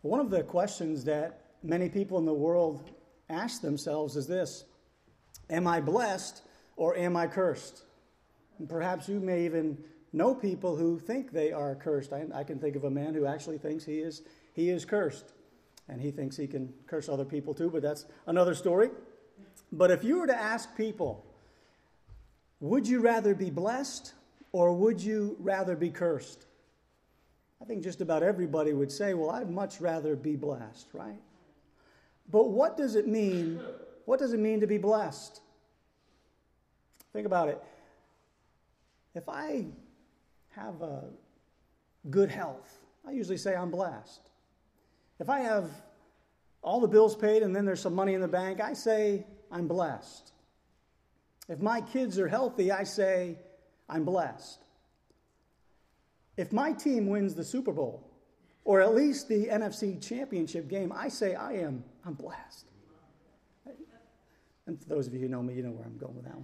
One of the questions that many people in the world ask themselves is this: am I blessed or am I cursed? And perhaps you may even know people who think they are cursed. I can think of a man who actually thinks he is cursed. And he thinks he can curse other people too, but that's another story. But if you were to ask people, would you rather be blessed or would you rather be cursed? I think just about everybody would say, well, I'd much rather be blessed, right? But what does it mean? What does it mean to be blessed? Think about it. If I have good health, I usually say I'm blessed. If I have all the bills paid and then there's some money in the bank, I say I'm blessed. If my kids are healthy, I say I'm blessed. If my team wins the Super Bowl, or at least the NFC Championship game, I say I'm blessed. And for those of you who know me, you know where I'm going with that one.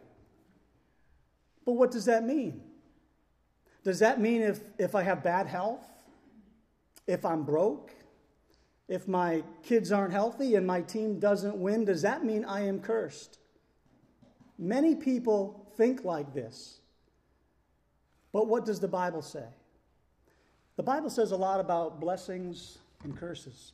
But what does that mean? Does that mean if I have bad health, if I'm broke, if my kids aren't healthy and my team doesn't win, does that mean I am cursed? Many people think like this. But what does the Bible say? The Bible says a lot about blessings and curses.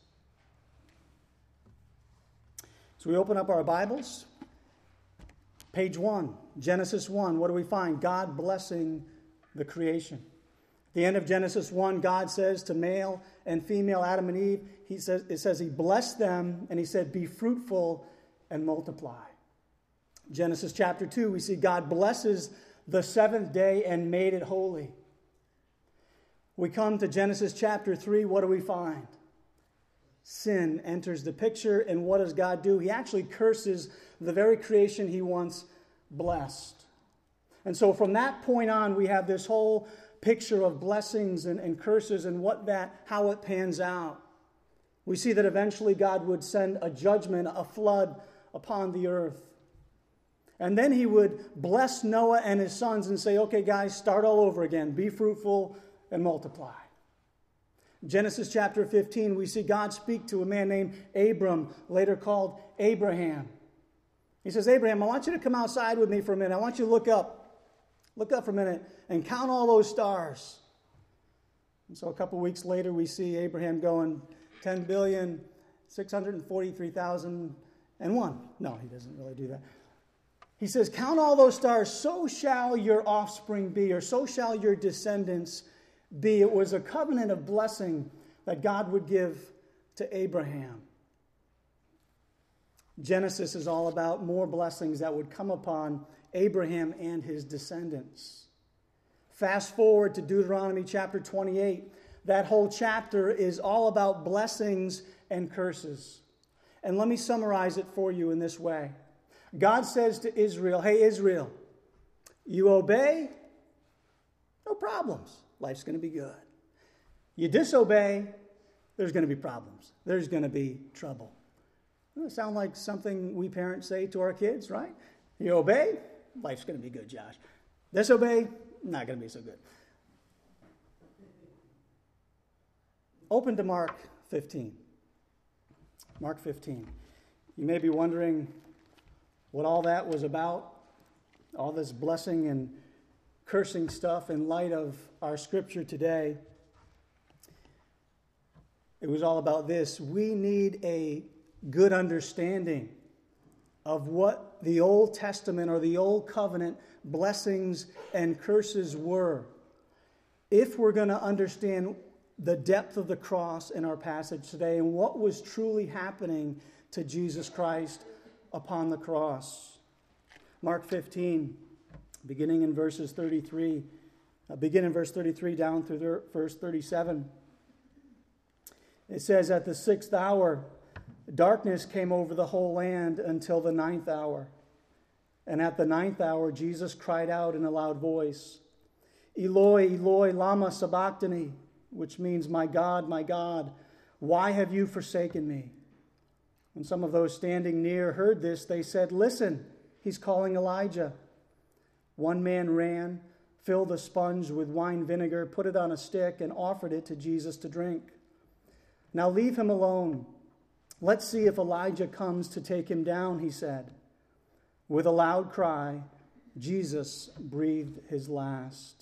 So we open up our Bibles. Page 1, Genesis 1. What do we find? God blessing the creation. At the end of Genesis 1, God says to male and female, Adam and Eve, it says he blessed them and he said, be fruitful and multiply. Genesis chapter 2, we see God blesses the seventh day and made it holy. We come to Genesis chapter 3, what do we find? Sin enters the picture, and what does God do? He actually curses the very creation he once blessed. And so from that point on, we have this whole picture of blessings and curses and how it pans out. We see that eventually God would send a judgment, a flood upon the earth. And then he would bless Noah and his sons and say, okay, guys, start all over again. Be fruitful and multiply. Genesis chapter 15, we see God speak to a man named Abram, later called Abraham. He says, Abraham, I want you to come outside with me for a minute. I want you to look up. Look up for a minute and count all those stars. And so a couple weeks later, we see Abraham going 10,643,001. No, he doesn't really do that. He says, count all those stars, so shall your offspring be, or so shall your descendants be. It was a covenant of blessing that God would give to Abraham. Genesis is all about more blessings that would come upon Abraham and his descendants. Fast forward to Deuteronomy chapter 28. That whole chapter is all about blessings and curses. And let me summarize it for you in this way. God says to Israel, hey, Israel, you obey, no problems. Life's going to be good. You disobey, there's going to be problems. There's going to be trouble. Doesn't it sound like something we parents say to our kids, right? You obey, life's going to be good, Josh. Disobey, not going to be so good. Open to Mark 15. Mark 15. You may be wondering what all that was about, all this blessing and cursing stuff in light of our scripture today. It was all about this. We need a good understanding of what the Old Testament or the Old Covenant blessings and curses were, if we're going to understand the depth of the cross in our passage today and what was truly happening to Jesus Christ upon the cross. Mark 15, beginning in verse 33 down through verse 37. It says, at the 6th hour, darkness came over the whole land until the 9th hour. And at the 9th hour, Jesus cried out in a loud voice, Eloi, Eloi, lama sabachthani, which means, my God, why have you forsaken me? When some of those standing near heard this, they said, listen, he's calling Elijah. One man ran, filled a sponge with wine vinegar, put it on a stick, and offered it to Jesus to drink. Now leave him alone. Let's see if Elijah comes to take him down, he said. With a loud cry, Jesus breathed his last.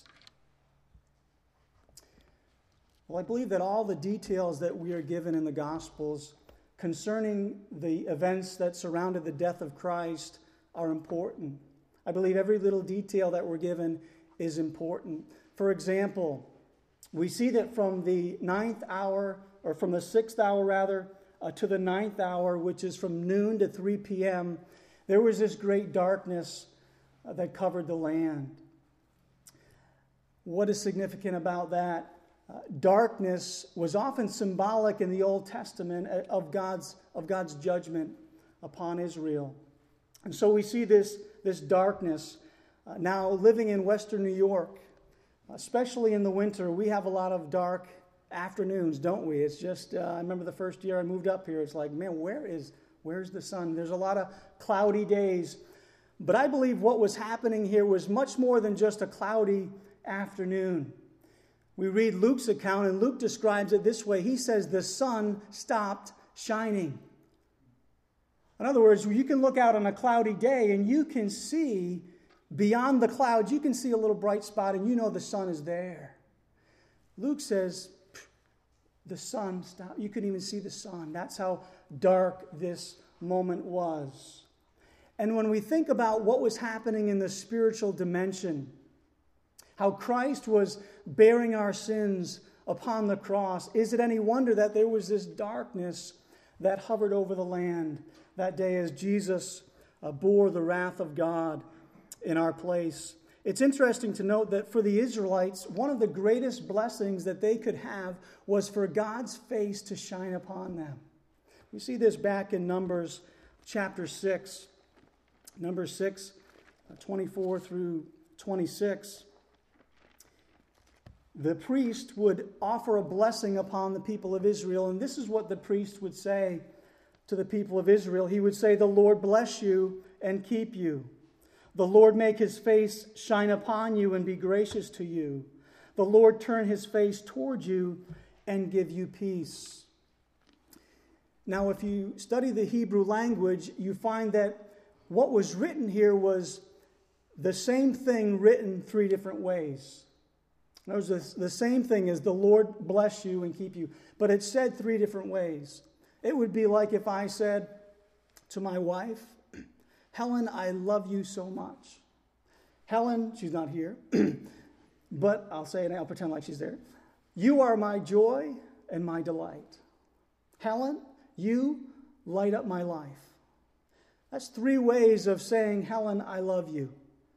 Well, I believe that all the details that we are given in the Gospels concerning the events that surrounded the death of Christ are important. I believe every little detail that we're given is important. For example, we see that from the 9th hour, or from the 6th hour rather, to the 9th hour, which is from noon to 3 p.m., there was this great darkness that covered the land. What is significant about that? Darkness was often symbolic in the Old Testament of God's judgment upon Israel. And so we see this darkness. Now, living in Western New York, especially in the winter, we have a lot of dark afternoons, don't we? It's just, I remember the first year I moved up here, it's like, man, where's the sun? There's a lot of cloudy days. But I believe what was happening here was much more than just a cloudy afternoon. We read Luke's account, and Luke describes it this way. He says the sun stopped shining. In other words, you can look out on a cloudy day and you can see beyond the clouds, you can see a little bright spot and you know the sun is there. Luke says the sun stopped. You couldn't even see the sun. That's how dark this moment was. And when we think about what was happening in the spiritual dimension, how Christ was bearing our sins upon the cross, is it any wonder that there was this darkness that hovered over the land that day as Jesus bore the wrath of God in our place? It's interesting to note that for the Israelites, one of the greatest blessings that they could have was for God's face to shine upon them. We see this back in Numbers chapter 6. Numbers 6, 24 through 26. The priest would offer a blessing upon the people of Israel, and this is what the priest would say to the people of Israel. He would say, "The Lord bless you and keep you. The Lord make his face shine upon you and be gracious to you. The Lord turn his face toward you and give you peace." Now, if you study the Hebrew language, you find that what was written here was the same thing written three different ways. In other words, the same thing as the Lord bless you and keep you, but it's said three different ways. It would be like if I said to my wife, "Helen, I love you so much." Helen, she's not here, but I'll say it and I'll pretend like she's there. "You are my joy and my delight. Helen, you light up my life." That's three ways of saying, "Helen, I love you."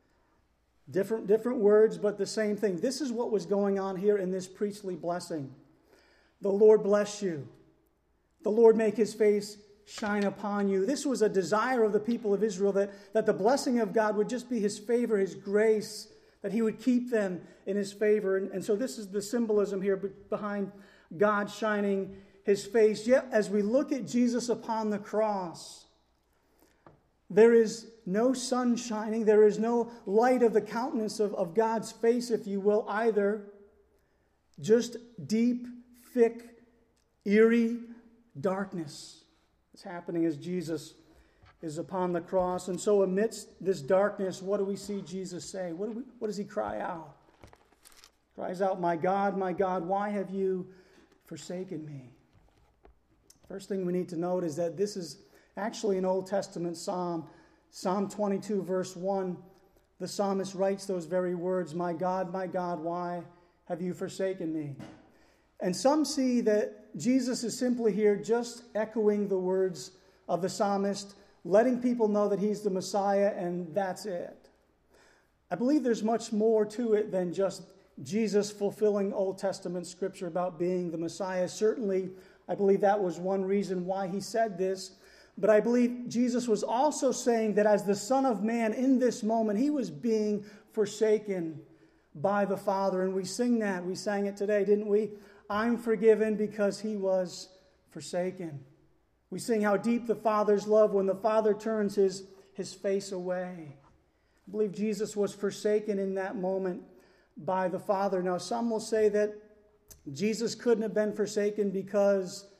Different words, but the same thing. This is what was going on here in this priestly blessing. The Lord bless you. The Lord make his face shine upon you. This was a desire of the people of Israel that the blessing of God would just be his favor, his grace, that he would keep them in his favor. And so this is the symbolism here behind God shining his face. Yet as we look at Jesus upon the cross, there is no sun shining. There is no light of the countenance of God's face, if you will, either. Just deep, thick, eerie darkness is happening as Jesus is upon the cross. And so amidst this darkness, what do we see Jesus say? What does he cry out? He cries out, my God, why have you forsaken me?" First thing we need to note is that this is actually an Old Testament psalm. Psalm 22, verse 1, the psalmist writes those very words, my God, why have you forsaken me?" And some see that Jesus is simply here just echoing the words of the psalmist, letting people know that he's the Messiah, and that's it. I believe there's much more to it than just Jesus fulfilling Old Testament scripture about being the Messiah. Certainly, I believe that was one reason why he said this. But I believe Jesus was also saying that as the Son of Man in this moment, he was being forsaken by the Father. And we sing that. We sang it today, didn't we? I'm forgiven because he was forsaken. We sing how deep the Father's love when the Father turns his face away. I believe Jesus was forsaken in that moment by the Father. Now, some will say that Jesus couldn't have been forsaken because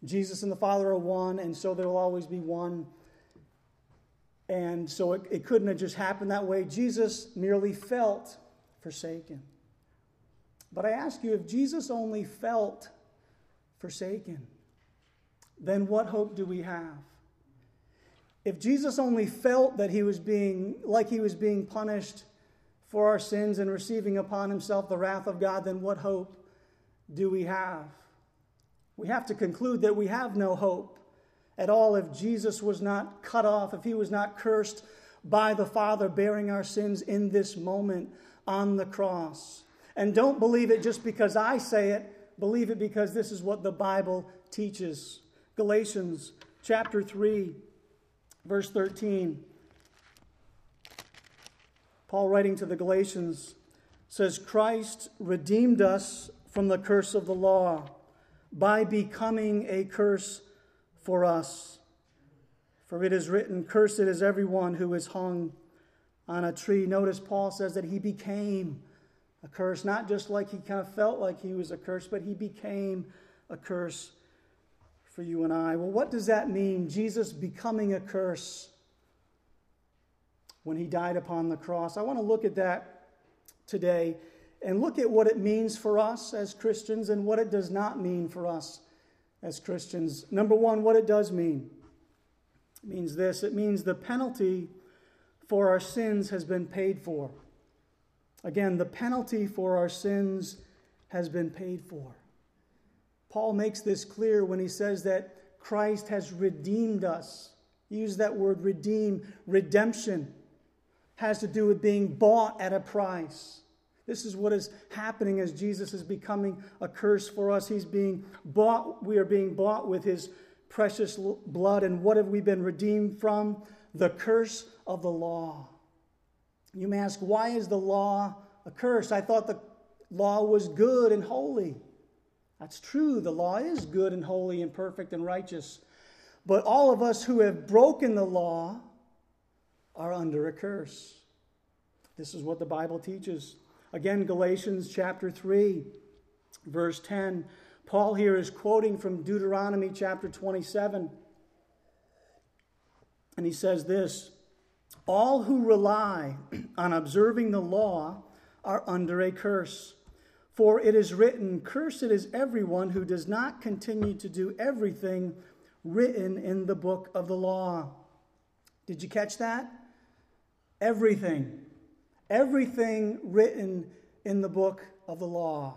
Jesus and the Father are one, and so there will always be one. And so it couldn't have just happened that way. Jesus merely felt forsaken. But I ask you, if Jesus only felt forsaken, then what hope do we have? If Jesus only felt that he was being punished for our sins and receiving upon himself the wrath of God, then what hope do we have? We have to conclude that we have no hope at all if Jesus was not cut off, if he was not cursed by the Father bearing our sins in this moment on the cross. And don't believe it just because I say it. Believe it because this is what the Bible teaches. Galatians chapter 3, verse 13. Paul, writing to the Galatians, says, Christ redeemed us from the curse of the law by becoming a curse for us. For it is written, cursed is everyone who is hung on a tree. Notice Paul says that he became a curse, not just like he kind of felt like he was a curse, but he became a curse for you and I. Well, what does that mean, Jesus becoming a curse when he died upon the cross? I want to look at that today and look at what it means for us as Christians and what it does not mean for us as Christians. Number one, what it does mean. It means this. It means the penalty for our sins has been paid for. Again, the penalty for our sins has been paid for. Paul makes this clear when he says that Christ has redeemed us. He used that word redeem. Redemption has to do with being bought at a price. This is what is happening as Jesus is becoming a curse for us. He's being bought. We are being bought with his precious blood. And what have we been redeemed from? The curse of the law. You may ask, why is the law a curse? I thought the law was good and holy. That's true. The law is good and holy and perfect and righteous. But all of us who have broken the law are under a curse. This is what the Bible teaches. Again, Galatians chapter 3, verse 10. Paul here is quoting from Deuteronomy chapter 27. And he says this, all who rely on observing the law are under a curse. For it is written, cursed is everyone who does not continue to do everything written in the book of the law. Did you catch that? Everything. Everything written in the book of the law.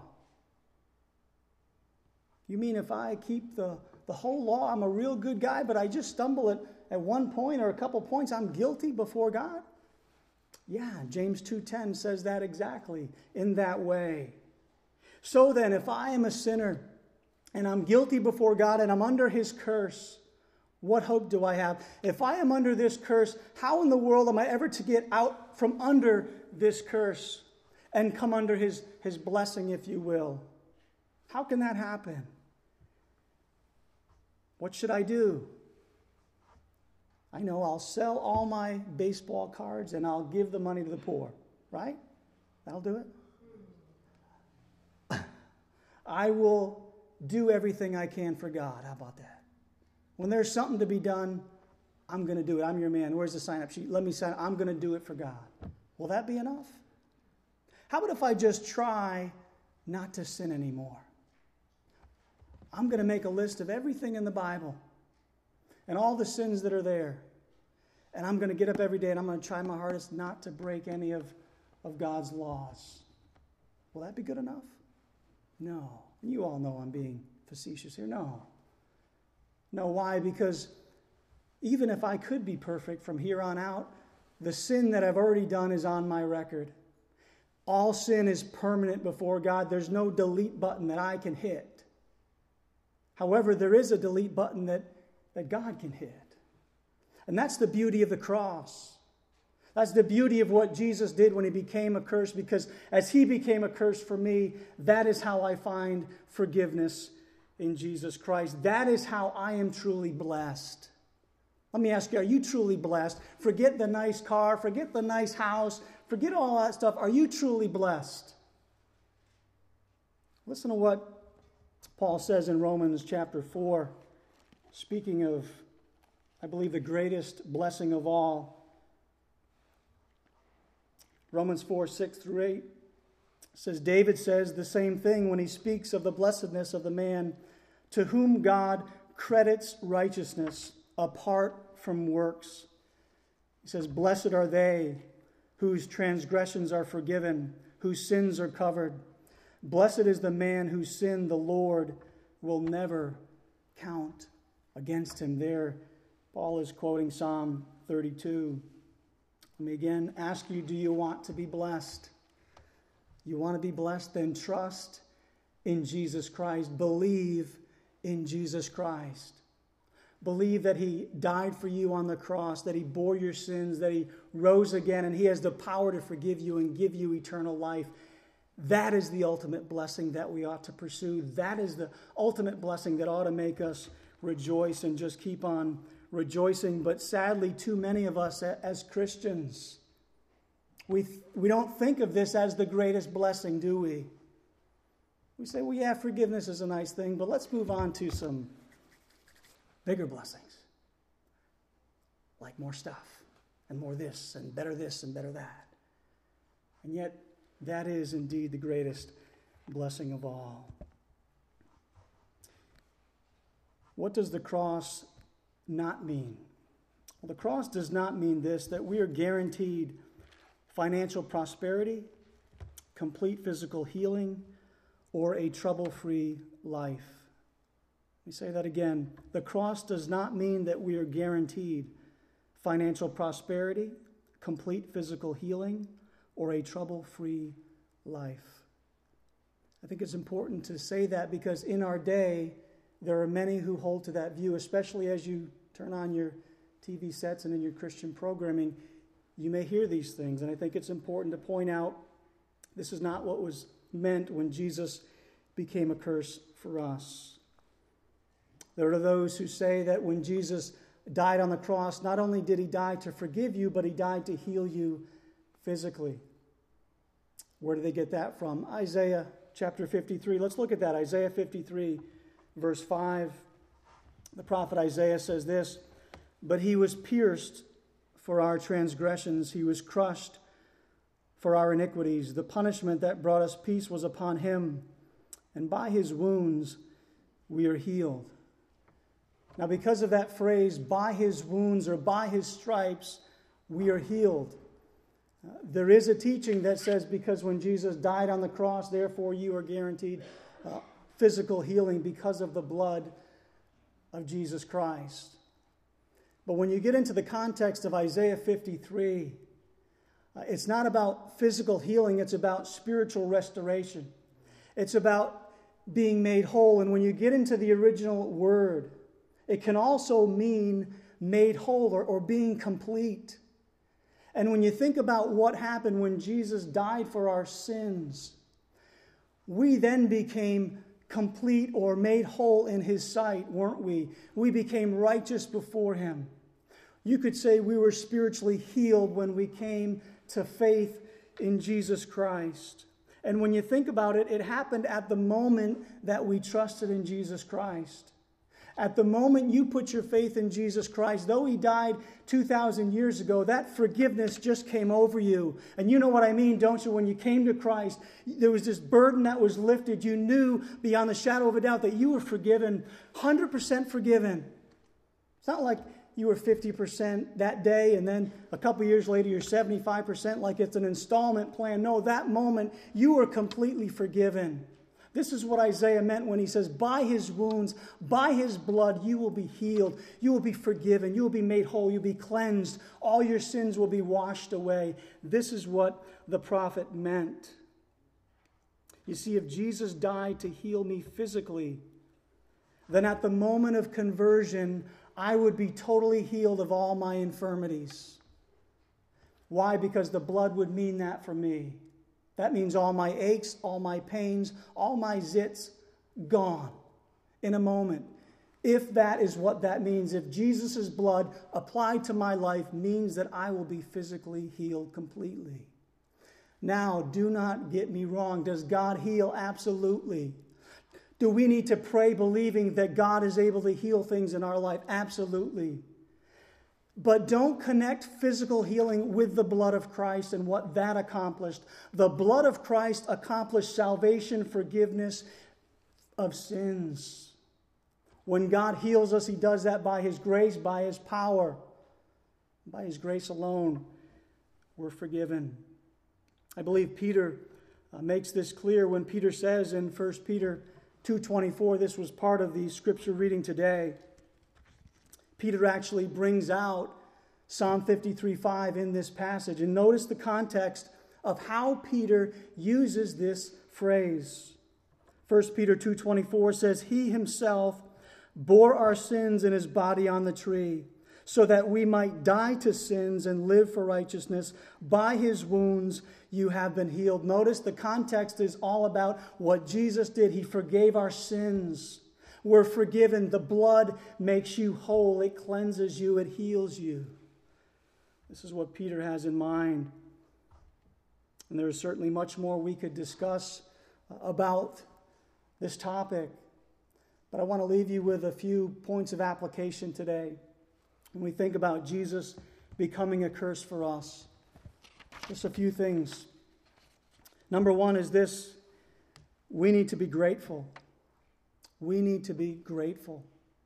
You mean if I keep the whole law, I'm a real good guy, but I just stumble at one point or a couple points, I'm guilty before God? Yeah, James 2:10 says that exactly in that way. So then, if I am a sinner and I'm guilty before God and I'm under his curse, what hope do I have? If I am under this curse, how in the world am I ever to get out from under this curse and come under his blessing, if you will? How can that happen? What should I do? I know I'll sell all my baseball cards and I'll give the money to the poor, right? That'll do it. I will do everything I can for God. How about that? When there's something to be done, I'm going to do it. I'm your man. Where's the sign-up sheet? Let me sign up. I'm going to do it for God. Will that be enough? How about if I just try not to sin anymore? I'm going to make a list of everything in the Bible and all the sins that are there. And I'm going to get up every day and I'm going to try my hardest not to break any of God's laws. Will that be good enough? No. You all know I'm being facetious here. No. No, why? Because even if I could be perfect from here on out, the sin that I've already done is on my record. All sin is permanent before God. There's no delete button that I can hit. However, there is a delete button that God can hit. And that's the beauty of the cross. That's the beauty of what Jesus did when he became a curse, because as he became a curse for me, that is how I find forgiveness in Jesus Christ. That is how I am truly blessed. Let me ask you, are you truly blessed? Forget the nice car, forget the nice house, forget all that stuff. Are you truly blessed? Listen to what Paul says in Romans chapter 4, Speaking of, I believe, the greatest blessing of all, Romans 4, 6 through 8 says, David says the same thing when he speaks of the blessedness of the man to whom God credits righteousness apart from works. He says, blessed are they whose transgressions are forgiven, whose sins are covered. Blessed is the man whose sin the Lord will never count against him. There, Paul is quoting Psalm 32. Let me again ask you, do you want to be blessed? You want to be blessed? Then trust in Jesus Christ. Believe in Jesus Christ. Believe that he died for you on the cross, that he bore your sins, that he rose again, and he has the power to forgive you and give you eternal life. That is the ultimate blessing that we ought to pursue. That is the ultimate blessing that ought to make us rejoice and just keep on rejoicing. But sadly, too many of us as Christians, we don't think of this as the greatest blessing, do we? We say, well, yeah, forgiveness is a nice thing, but let's move on to some bigger blessings, like more stuff and more this and better that. And yet, that is indeed the greatest blessing of all. What does the cross not mean? Well, the cross does not mean this, that we are guaranteed financial prosperity, complete physical healing, or a trouble-free life. Let me say that again. The cross does not mean that we are guaranteed financial prosperity, complete physical healing, or a trouble-free life. I think it's important to say that because in our day, there are many who hold to that view, especially as you turn on your TV sets and in your Christian programming, you may hear these things. And I think it's important to point out this is not what was meant when Jesus became a curse for us. There are those who say that when Jesus died on the cross, not only did he die to forgive you, but he died to heal you physically. Where do they get that from? Isaiah chapter 53. Let's look at that. Isaiah 53, verse 5. The prophet Isaiah says this, "But he was pierced for our transgressions. He was crushed for our iniquities. The punishment that brought us peace was upon him, and by his wounds we are healed." Now, because of that phrase, by his wounds or by his stripes, we are healed. There is a teaching that says because when Jesus died on the cross, therefore you are guaranteed physical healing because of the blood of Jesus Christ. But when you get into the context of Isaiah 53, it's not about physical healing, it's about spiritual restoration. It's about being made whole. And when you get into the original word, it can also mean made whole or being complete. And when you think about what happened when Jesus died for our sins, we then became complete or made whole in his sight, weren't we? We became righteous before him. You could say we were spiritually healed when we came to faith in Jesus Christ. And when you think about it, it happened at the moment that we trusted in Jesus Christ. At the moment you put your faith in Jesus Christ, though he died 2,000 years ago, that forgiveness just came over you. And you know what I mean, don't you? When you came to Christ, there was this burden that was lifted. You knew beyond the shadow of a doubt that you were forgiven, 100% forgiven. It's not like you were 50% that day and then a couple years later you're 75% like it's an installment plan. No, that moment you were completely forgiven. This is what Isaiah meant when he says, by his wounds, by his blood, you will be healed. You will be forgiven. You will be made whole. You'll be cleansed. All your sins will be washed away. This is what the prophet meant. You see, if Jesus died to heal me physically, then at the moment of conversion, I would be totally healed of all my infirmities. Why? Because the blood would mean that for me. That means all my aches, all my pains, all my zits, gone in a moment. If that is what that means, if Jesus' blood applied to my life means that I will be physically healed completely. Now, do not get me wrong. Does God heal? Absolutely. Do we need to pray believing that God is able to heal things in our life? Absolutely. But don't connect physical healing with the blood of Christ and what that accomplished. The blood of Christ accomplished salvation, forgiveness of sins. When God heals us, He does that by His grace, by His power. By His grace alone, we're forgiven. I believe Peter makes this clear when Peter says in 1 Peter 2:24, this was part of the scripture reading today. Peter actually brings out Psalm 53:5 in this passage. And notice the context of how Peter uses this phrase. 1 Peter 2:24 says, He Himself bore our sins in His body on the tree, so that we might die to sins and live for righteousness. By His wounds you have been healed. Notice the context is all about what Jesus did. He forgave our sins. We're forgiven. The blood makes you whole. It cleanses you. It heals you. This is what Peter has in mind. And there is certainly much more we could discuss about this topic. But I want to leave you with a few points of application today. When we think about Jesus becoming a curse for us, just a few things. Number one is this: we need to be grateful. We need to be grateful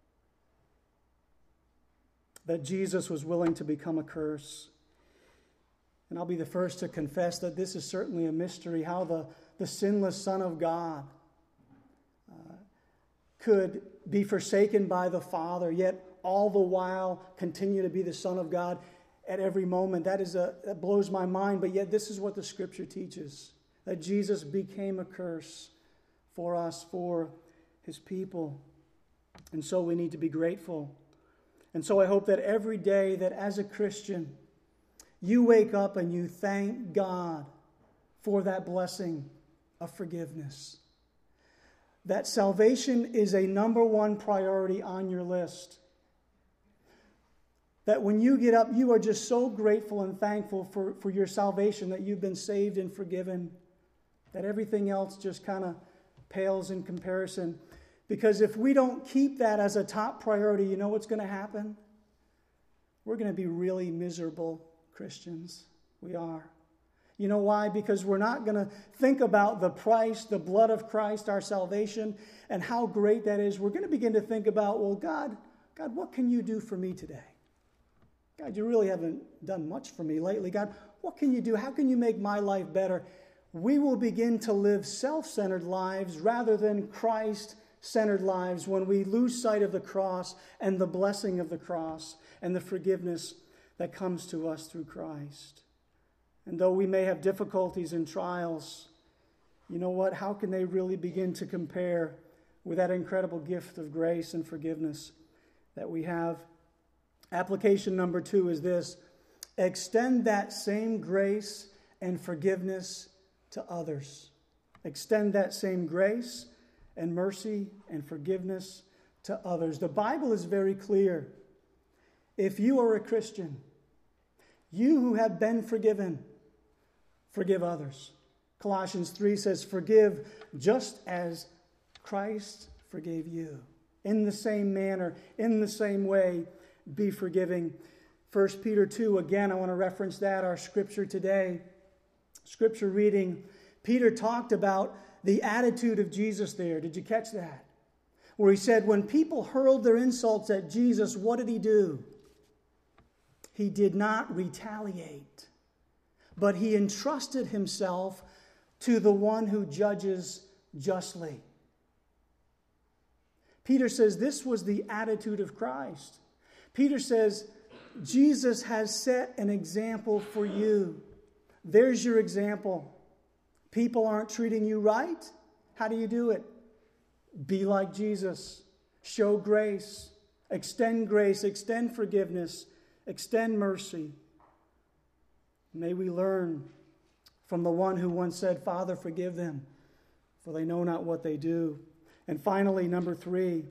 that Jesus was willing to become a curse. And I'll be the first to confess that this is certainly a mystery, how the sinless Son of God could be forsaken by the Father, yet all the while continue to be the Son of God at every moment. That blows my mind, but yet this is what the Scripture teaches, that Jesus became a curse for us, for His people. And so we need to be grateful. And so I hope that every day that as a Christian, you wake up and you thank God for that blessing of forgiveness. That salvation is a number one priority on your list. That when you get up, you are just so grateful and thankful for your salvation, that you've been saved and forgiven, that everything else just kind of pales in comparison. Because if we don't keep that as a top priority, you know what's going to happen? We're going to be really miserable Christians. We are. You know why? Because we're not going to think about the price, the blood of Christ, our salvation, and how great that is. We're going to begin to think about, well, God, what can you do for me today? God, you really haven't done much for me lately. God, what can you do? How can you make my life better? We will begin to live self-centered lives rather than Christ-centered lives when we lose sight of the cross and the blessing of the cross and the forgiveness that comes to us through Christ. And though we may have difficulties and trials, you know what? How can they really begin to compare with that incredible gift of grace and forgiveness that we have? Application number 2 is this: extend that same grace and forgiveness to others. Extend that same grace and mercy and forgiveness to others. The Bible is very clear. If you are a Christian, you who have been forgiven, forgive others. Colossians 3 says, forgive just as Christ forgave you. In the same manner, in the same way, be forgiving. 1 Peter 2, again, I want to reference that, our scripture today. Scripture reading, Peter talked about the attitude of Jesus there. Did you catch that? Where he said, when people hurled their insults at Jesus, what did he do? He did not retaliate, but he entrusted himself to the one who judges justly. Peter says this was the attitude of Christ. Peter says, Jesus has set an example for you. There's your example. People aren't treating you right. How do you do it? Be like Jesus. Show grace. Extend forgiveness. Extend mercy. May we learn from the one who once said, Father, forgive them, for they know not what they do. And finally, number 3,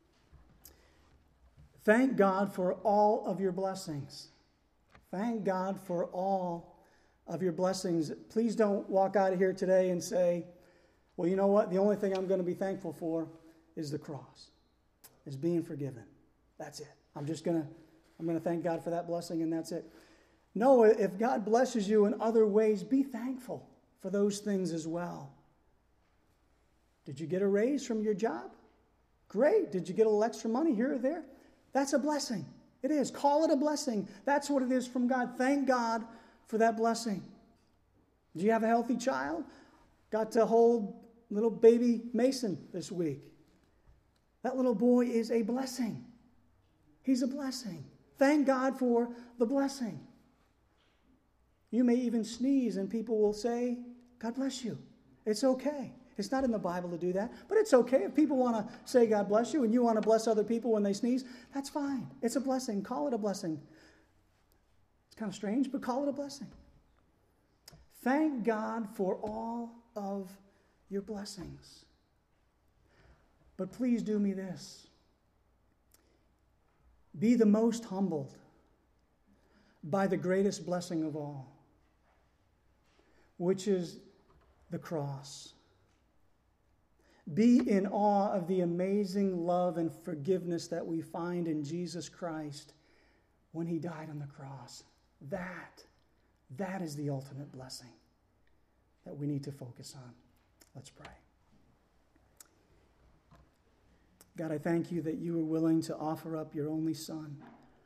thank God for all of your blessings. Thank God for all of your blessings. Please don't walk out of here today and say, Well, you know what? The only thing I'm going to be thankful for is the cross, is being forgiven. That's it. I'm going to thank God for that blessing, and that's it. No, if God blesses you in other ways, be thankful for those things as well. Did you get a raise from your job? Great. Did you get a little extra money here or there? That's a blessing. It is. Call it a blessing. That's what it is from God. Thank God for that blessing. Do you have a healthy child? Got to hold little baby Mason this week. That little boy is a blessing. He's a blessing. Thank God for the blessing. You may even sneeze and people will say, God bless you. It's okay. It's not in the Bible to do that, but it's okay. If people want to say God bless you and you want to bless other people when they sneeze, that's fine. It's a blessing. Call it a blessing. It's kind of strange, but call it a blessing. Thank God for all of your blessings. But please do me this. Be the most humbled by the greatest blessing of all, which is the cross. Be in awe of the amazing love and forgiveness that we find in Jesus Christ when he died on the cross. That is the ultimate blessing that we need to focus on. Let's pray. God, I thank you that you were willing to offer up your only Son,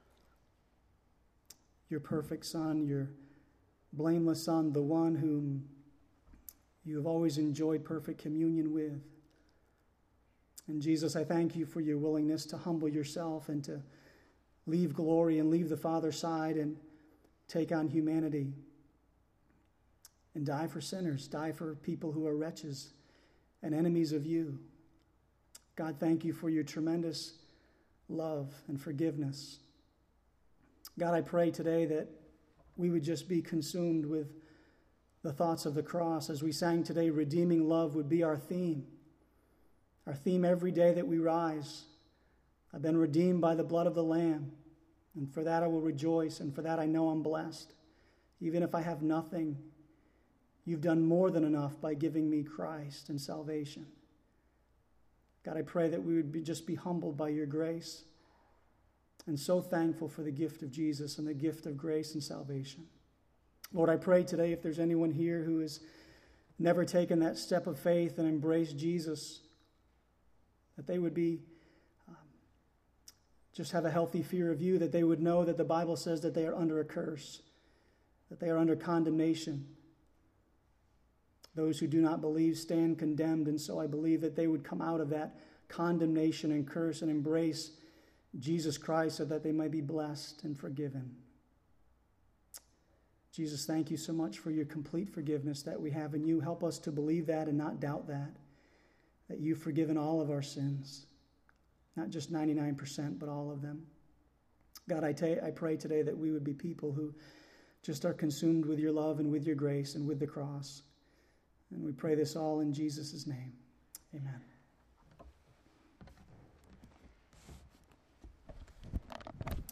your perfect Son, your blameless Son, the one whom you have always enjoyed perfect communion with. And Jesus, I thank you for your willingness to humble yourself and to leave glory and leave the Father's side and take on humanity and die for sinners, die for people who are wretches and enemies of you. God, thank you for your tremendous love and forgiveness. God, I pray today that we would just be consumed with the thoughts of the cross. As we sang today, redeeming love would be our theme. Our theme every day that we rise. I've been redeemed by the blood of the Lamb, and for that I will rejoice, and for that I know I'm blessed. Even if I have nothing, you've done more than enough by giving me Christ and salvation. God, I pray that we would just be humbled by your grace and so thankful for the gift of Jesus and the gift of grace and salvation. Lord, I pray today if there's anyone here who has never taken that step of faith and embraced Jesus, that they would be just have a healthy fear of you, that they would know that the Bible says that they are under a curse, that they are under condemnation. Those who do not believe stand condemned, and so I believe that they would come out of that condemnation and curse and embrace Jesus Christ so that they might be blessed and forgiven. Jesus, thank you so much for your complete forgiveness that we have in you. Help us to believe that and not doubt that you've forgiven all of our sins, not just 99%, but all of them. God, I pray today that we would be people who just are consumed with your love and with your grace and with the cross. And we pray this all in Jesus' name. Amen.